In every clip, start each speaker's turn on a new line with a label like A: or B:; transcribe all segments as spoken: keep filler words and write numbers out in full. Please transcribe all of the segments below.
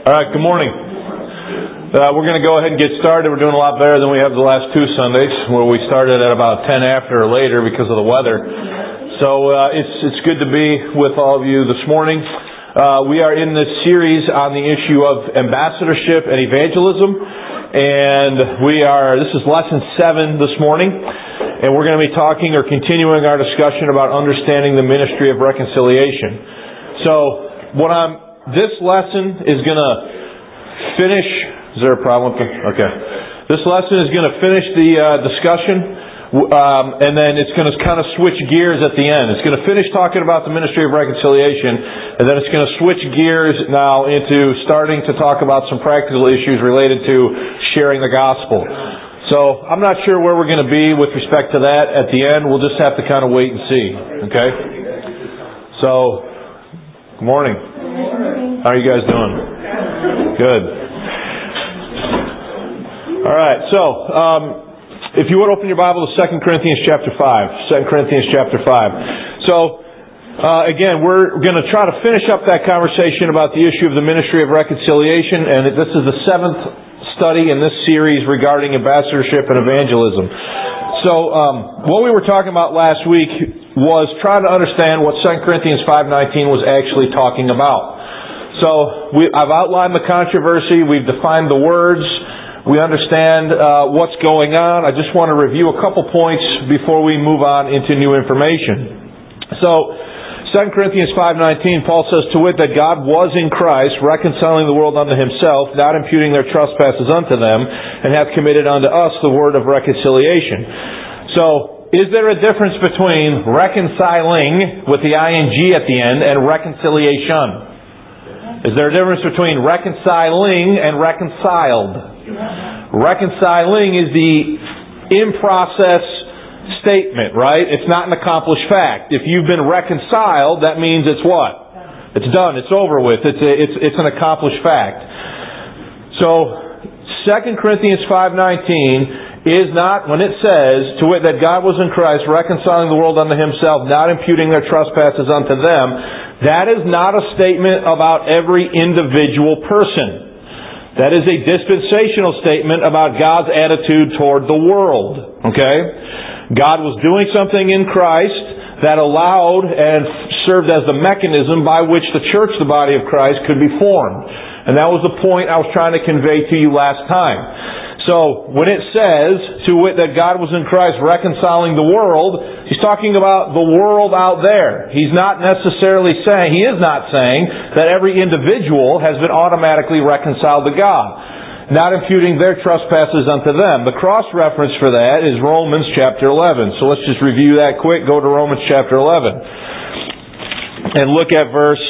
A: All right, good morning. Uh, we're going to go ahead and get started. We're doing a lot better than we have the last two Sundays, where we started at about ten after or later because of the weather. So uh, it's it's good to be with all of you this morning. Uh, we are in this series on the issue of ambassadorship and evangelism, and we are. This is lesson seven this morning, and we're going to be talking or continuing our discussion about understanding the ministry of reconciliation. So what I'm This lesson is going to finish... Is there a problem with the... Okay. This lesson is going to finish the uh, discussion, um, and then it's going to kind of switch gears at the end. It's going to finish talking about the ministry of reconciliation, and then it's going to switch gears now into starting to talk about some practical issues related to sharing the gospel. So I'm not sure where we're going to be with respect to that at the end. We'll just have to kind of wait and see. Okay? So, good morning. How are you guys doing? Good. All right. So, um, if you would open your Bible to Second Corinthians chapter five. Second Corinthians chapter five. So, uh, again, we're going to try to finish up that conversation about the issue of the ministry of reconciliation, and this is the seventh study in this series regarding ambassadorship and evangelism. So, um, what we were talking about last week was trying to understand what Second Corinthians five nineteen was actually talking about. So, we, I've outlined the controversy, we've defined the words, we understand uh, what's going on. I just want to review a couple points before we move on into new information. So, Second Corinthians five nineteen, Paul says, "To wit, that God was in Christ, reconciling the world unto himself, not imputing their trespasses unto them, and hath committed unto us the word of reconciliation." So, is there a difference between reconciling, with the ing at the end, and reconciliation? Is there a difference between reconciling and reconciled? Reconciling is the in-process statement, right? It's not an accomplished fact. If you've been reconciled, that means it's what? It's done. It's over with. It's a, it's it's an accomplished fact. So, Second Corinthians five nineteen is not, when it says, "To wit, that God was in Christ, reconciling the world unto himself, not imputing their trespasses unto them," that is not a statement about every individual person. That is a dispensational statement about God's attitude toward the world. Okay? God was doing something in Christ that allowed and served as the mechanism by which the church, the body of Christ, could be formed. And that was the point I was trying to convey to you last time. So, when it says, "To wit, that God was in Christ reconciling the world," he's talking about the world out there. He's not necessarily saying, he is not saying, that every individual has been automatically reconciled to God, not imputing their trespasses unto them. The cross-reference for that is Romans chapter eleven. So let's just review that quick. Go to Romans chapter eleven. And look at verse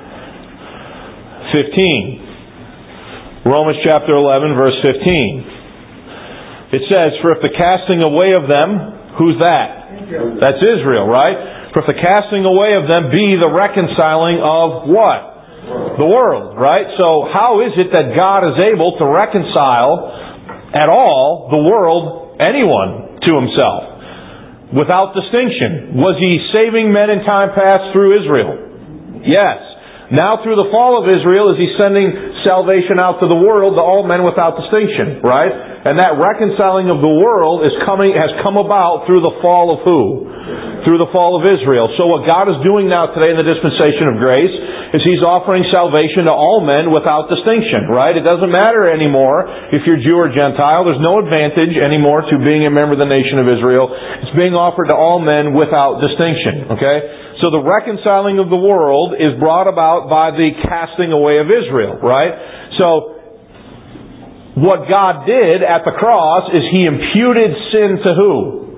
A: fifteen. Romans chapter eleven, verse fifteen. It says, "For if the casting away of them," who's that? Israel. That's Israel, right? "For if the casting away of them be the reconciling of" what? The world, right? So how is it that God is able to reconcile at all the world, anyone, to himself? Without distinction. Was he saving men in time past through Israel? Yes. Now through the fall of Israel is he sending salvation out to the world, to all men without distinction, right? And that reconciling of the world is coming, has come about through the fall of who? Through the fall of Israel. So what God is doing now today in the dispensation of grace is he's offering salvation to all men without distinction, right? It doesn't matter anymore if you're Jew or Gentile. There's no advantage anymore to being a member of the nation of Israel. It's being offered to all men without distinction, okay? So the reconciling of the world is brought about by the casting away of Israel, right? So, what God did at the cross is he imputed sin to who?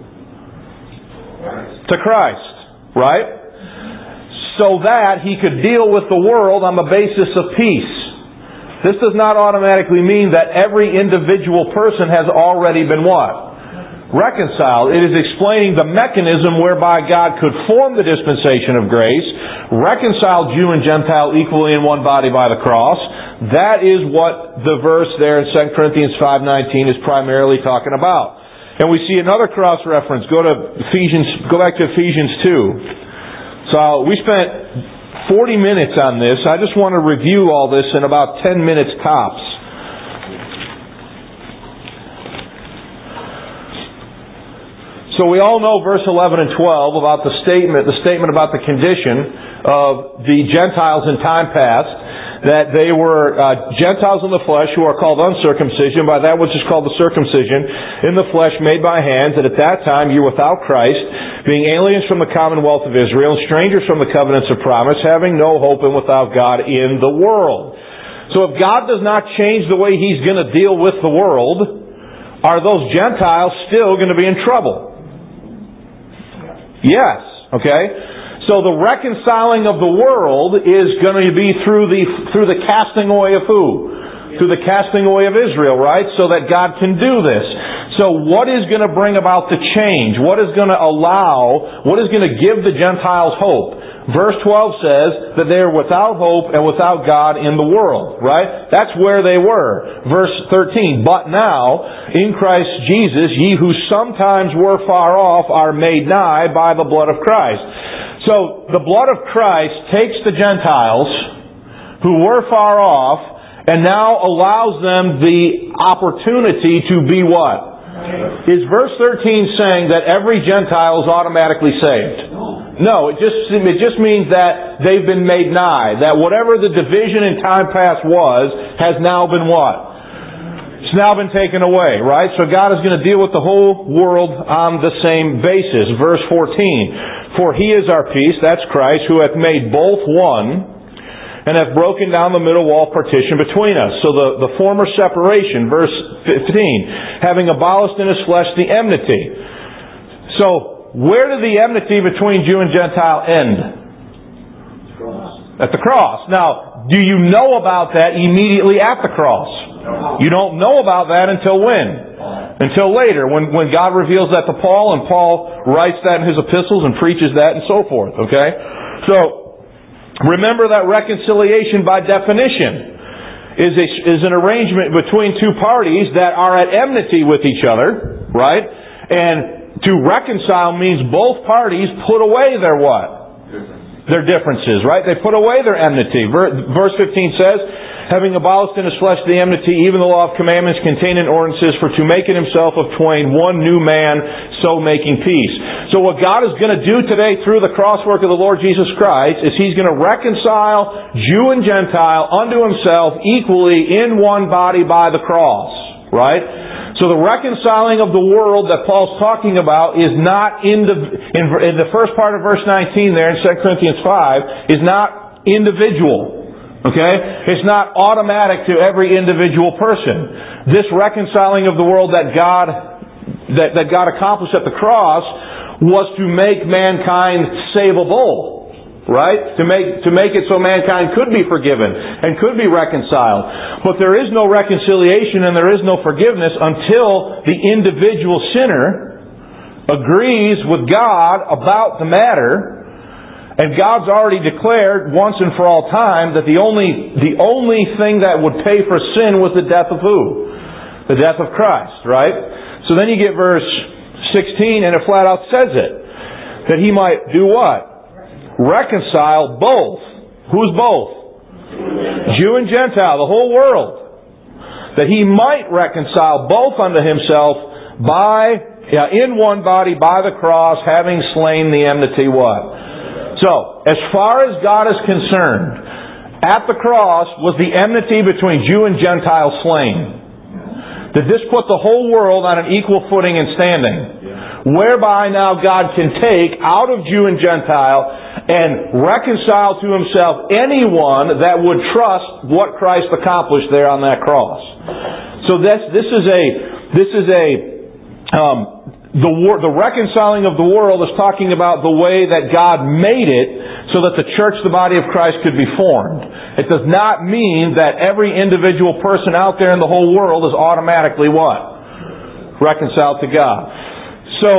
A: To Christ, right? So that he could deal with the world on the basis of peace. This does not automatically mean that every individual person has already been what? Reconciled. It is explaining the mechanism whereby God could form the dispensation of grace, reconcile Jew and Gentile equally in one body by the cross. That is what the verse there in Second Corinthians five nineteen is primarily talking about. And we see another cross reference. Go to Ephesians, go back to Ephesians two. So we spent forty minutes on this. I just want to review all this in about ten minutes tops. So we all know verse eleven and twelve about the statement, the statement about the condition of the Gentiles in time past, that they were uh, Gentiles in the flesh who are called uncircumcision by that which is called the circumcision in the flesh made by hands, that at that time you were without Christ, being aliens from the commonwealth of Israel, and strangers from the covenants of promise, having no hope and without God in the world. So if God does not change the way He's going to deal with the world, are those Gentiles still going to be in trouble? Yes. Okay? So the reconciling of the world is going to be through the through the casting away of who? Through the casting away of Israel, right? So that God can do this. So what is going to bring about the change? What is going to allow, what is going to give the Gentiles hope? Verse twelve says that they are without hope and without God in the world, right? That's where they were. Verse thirteen, but now, in Christ Jesus, ye who sometimes were far off are made nigh by the blood of Christ. So, the blood of Christ takes the Gentiles who were far off and now allows them the opportunity to be what? Is verse thirteen saying that every Gentile is automatically saved? No, it just it just means that they've been made nigh. That whatever the division in time past was, has now been what? It's now been taken away, right? So God is going to deal with the whole world on the same basis. Verse fourteen, for He is our peace, that's Christ, who hath made both one, and hath broken down the middle wall partition between us. So the, the former separation, verse fifteen, having abolished in His flesh the enmity. So, where did the enmity between Jew and Gentile end? At the cross. Now, do you know about that immediately at the cross? You don't know about that until when? Until later, when, when God reveals that to Paul, and Paul writes that in his epistles and preaches that and so forth. Okay? So, remember that reconciliation by definition is a, is an arrangement between two parties that are at enmity with each other, right? And to reconcile means both parties put away their what? Their differences, right? They put away their enmity. Verse fifteen says, having abolished in His flesh the enmity, even the law of commandments contained in ordinances, for to make in Himself of twain one new man, so making peace. So what God is going to do today through the cross work of the Lord Jesus Christ is He's going to reconcile Jew and Gentile unto Himself equally in one body by the cross, right? So the reconciling of the world that Paul's talking about is not in the, in, in the first part of verse nineteen there in Second Corinthians five, is not individual. Okay? It's not automatic to every individual person. This reconciling of the world that God, that, that God accomplished at the cross was to make mankind savable. Right? To make, to make it so mankind could be forgiven and could be reconciled. But there is no reconciliation and there is no forgiveness until the individual sinner agrees with God about the matter. And God's already declared once and for all time that the only, the only thing that would pay for sin was the death of who? The death of Christ, right? So then you get verse sixteen and it flat out says it. That He might do what? Reconcile both. Who's both? Jew and Gentile, the whole world. That He might reconcile both unto Himself by, yeah, in one body by the cross, having slain the enmity what? So, as far as God is concerned, at the cross was the enmity between Jew and Gentile slain. Did this put the whole world on an equal footing and standing? Whereby now God can take out of Jew and Gentile and reconcile to Himself anyone that would trust what Christ accomplished there on that cross. So this this is a this is a um, the the reconciling of the world is talking about the way that God made it so that the church, the body of Christ, could be formed. It does not mean that every individual person out there in the whole world is automatically what? Reconciled to God. So.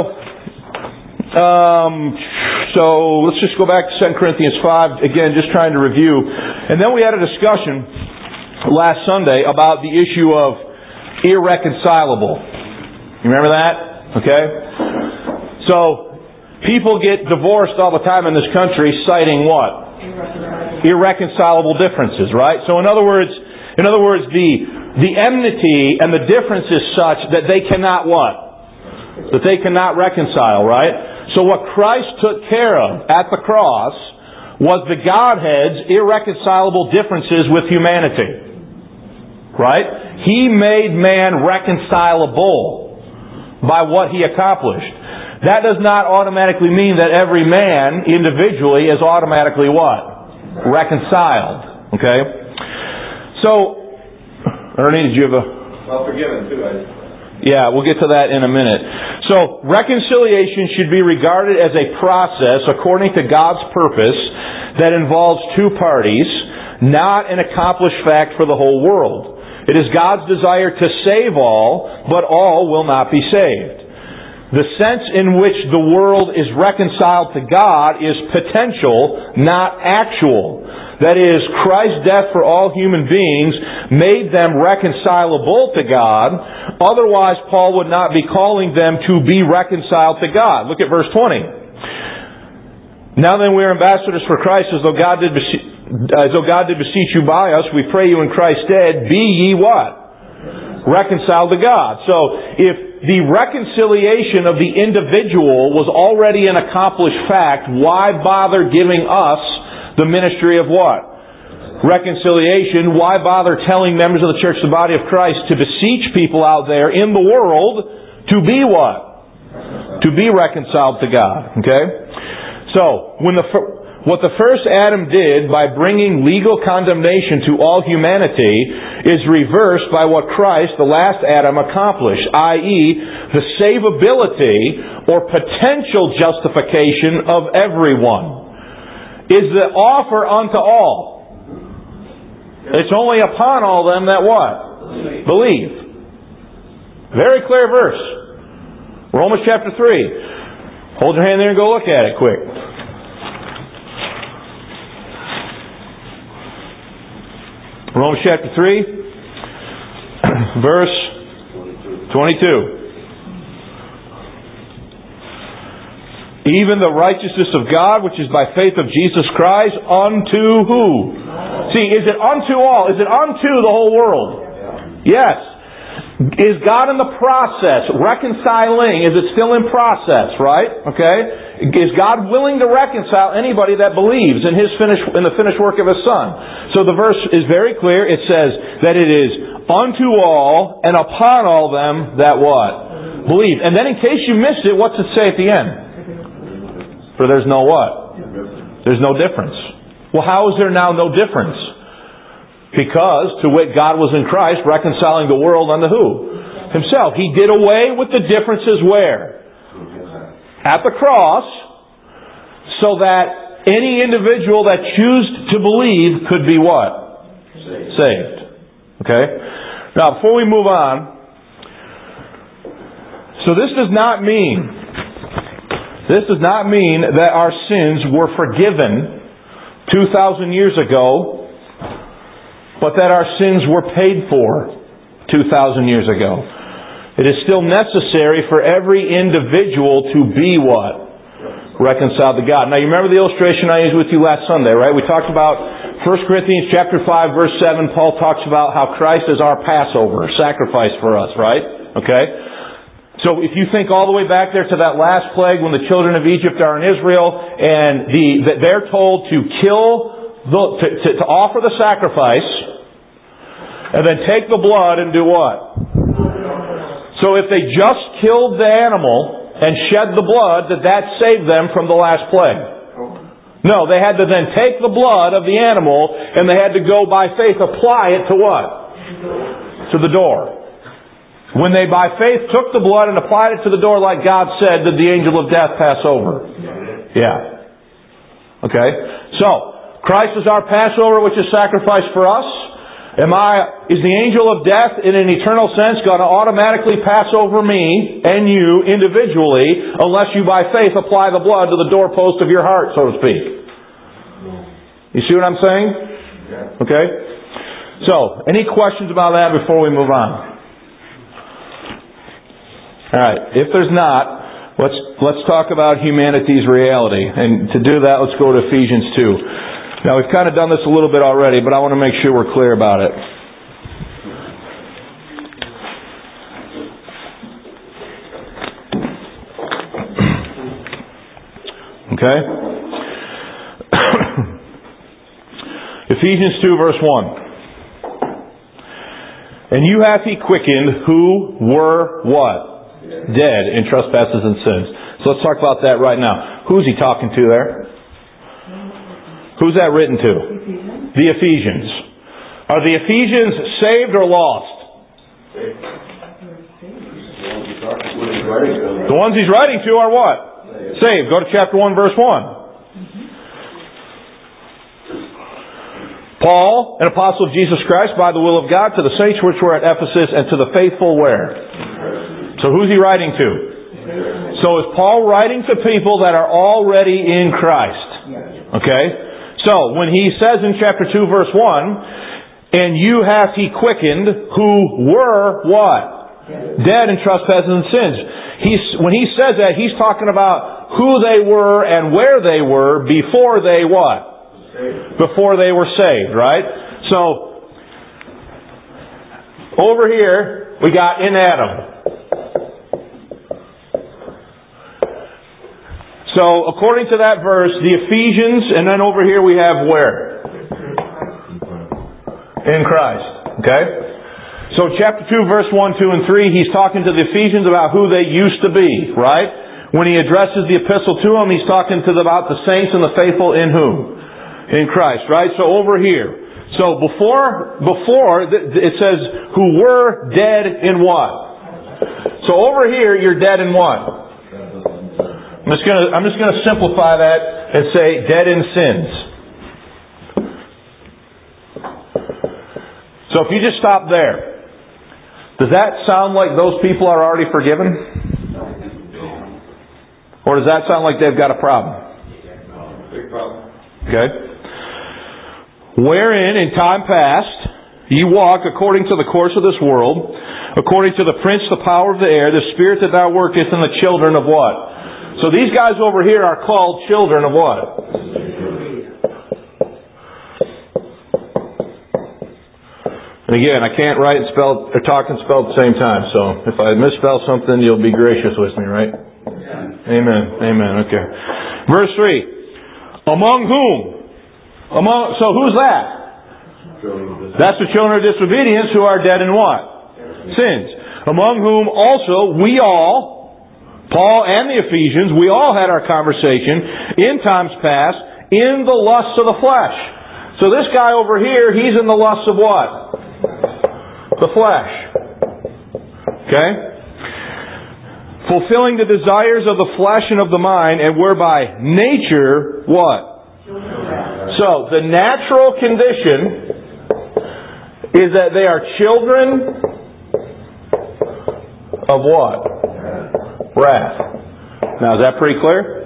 A: Um, so let's just go back to Second Corinthians five, again, just trying to review. And then we had a discussion last Sunday about the issue of irreconcilable. You remember that? Okay? So, people get divorced all the time in this country citing what? irreconcilable differences, right? So in other words, in other words, the the enmity and the difference is such that they cannot what? That they cannot reconcile, right? So what Christ took care of at the cross was the Godhead's irreconcilable differences with humanity. Right? He made man reconcilable by what He accomplished. That does not automatically mean that every man individually is automatically what? Reconciled. Okay? So, Ernie, did you have a...
B: Well, forgiven too. I...
A: Yeah, we'll get to that in a minute. So, reconciliation should be regarded as a process according to God's purpose that involves two parties, not an accomplished fact for the whole world. It is God's desire to save all, but all will not be saved. The sense in which the world is reconciled to God is potential, not actual. That is, Christ's death for all human beings made them reconcilable to God. Otherwise, Paul would not be calling them to be reconciled to God. Look at verse twenty. Now then, we are ambassadors for Christ, as though God did beseech, as though God did beseech you by us. We pray you in Christ's stead, be ye what? Reconciled to God. So, if the reconciliation of the individual was already an accomplished fact, why bother giving us the ministry of what? Reconciliation. Why bother telling members of the church, the body of Christ, to beseech people out there in the world to be what? To be reconciled to God. Okay? So, when the what the first Adam did by bringing legal condemnation to all humanity is reversed by what Christ, the last Adam, accomplished, that is, the savability or potential justification of everyone. Is the offer unto all. It's only upon all them that what? Believe. Very clear verse. Romans chapter three. Hold your hand there and go look at it quick. Romans chapter three, verse twenty-two. Even the righteousness of God, which is by faith of Jesus Christ, unto who? See, is it unto all? Is it unto the whole world? Yes. Is God in the process, reconciling? Is it still in process, right? Okay? Is God willing to reconcile anybody that believes in His finish, in the finished work of His Son? So the verse is very clear. It says that it is unto all and upon all them that what? Believe. And then in case you missed it, what's it say at the end? For there's no what? There's no difference. Well, how is there now no difference? Because, to wit, God was in Christ reconciling the world unto who? Himself. He did away with the differences where? At the cross, so that any individual that chose to believe could be what? Saved. Saved. Okay? Now, before we move on, so this does not mean, this does not mean that our sins were forgiven two thousand years ago, but that our sins were paid for two thousand years ago. It is still necessary for every individual to be what? Reconciled to God. Now you remember the illustration I used with you last Sunday, right? We talked about First Corinthians chapter five, verse seven. Paul talks about how Christ is our Passover, sacrifice for us, right? Okay? So if you think all the way back there to that last plague when the children of Egypt are in Israel and the they're told to kill The, to, to, to offer the sacrifice, and then take the blood and do what? So if they just killed the animal and shed the blood, did that save them from the last plague? No, they had to then take the blood of the animal, and they had to go by faith apply it to what? To the door. When they by faith took the blood and applied it to the door like God said, did the angel of death pass over? Yeah. Okay? So, Christ is our Passover, which is sacrificed for us. Am I, is the angel of death in an eternal sense going to automatically pass over me and you individually unless you by faith apply the blood to the doorpost of your heart, so to speak? You see what I'm saying? Okay? So, any questions about that before we move on? Alright, if there's not, let's let's talk about humanity's reality. And to do that, let's go to Ephesians two. Now, we've kind of done this a little bit already, but I want to make sure we're clear about it. Okay? Ephesians two, verse one. And you hath he quickened who were what? Dead in trespasses and sins. So let's talk about that right now. Who's he talking to there? Who's that written to? Ephesians. The Ephesians. Are the Ephesians saved or lost? Saved. The ones he's writing to are what? Saved. Saved. Go to chapter one, verse one. Paul, an apostle of Jesus Christ, by the will of God, to the saints which were at Ephesus, and to the faithful where? So who's he writing to? So is Paul writing to people that are already in Christ? Okay? So, when he says in chapter two, verse one, and you hath he quickened who were what? Dead in trespasses and sins. He's, when he says that, he's talking about who they were and where they were before they what? Before they were saved, right? So, over here, we got in Adam. So, according to that verse, the Ephesians, and then over here we have where? In Christ. Okay? So, chapter two, verse one, two, and three, he's talking to the Ephesians about who they used to be, right? When he addresses the epistle to them, he's talking to them about the saints and the faithful in whom? In Christ, right? So over here. So before, before it says, who were dead in what? So over here, you're dead in what? I'm just gonna, I'm just gonna simplify that and say, dead in sins. So if you just stop there, does that sound like those people are already forgiven? Or does that sound like they've got a problem? Big problem. Okay. Wherein in time past ye walked according to the course of this world, according to the prince, the power of the air, the spirit that now worketh in the children of what? So these guys over here are called children of what? And again, I can't write and spell or talk and spell at the same time. So if I misspell something, you'll be gracious with me, right? Amen. Amen. Okay. Verse three. Among whom? Among, so who's that? That's the children of disobedience who are dead in what? Sins. Among whom also we all, Paul and the Ephesians, we all had our conversation in times past in the lusts of the flesh. So this guy over here, he's in the lusts of what? The flesh. Okay? Fulfilling the desires of the flesh and of the mind, and were by nature what? So, the natural condition is that they are children of what? Wrath. Now, is that pretty clear?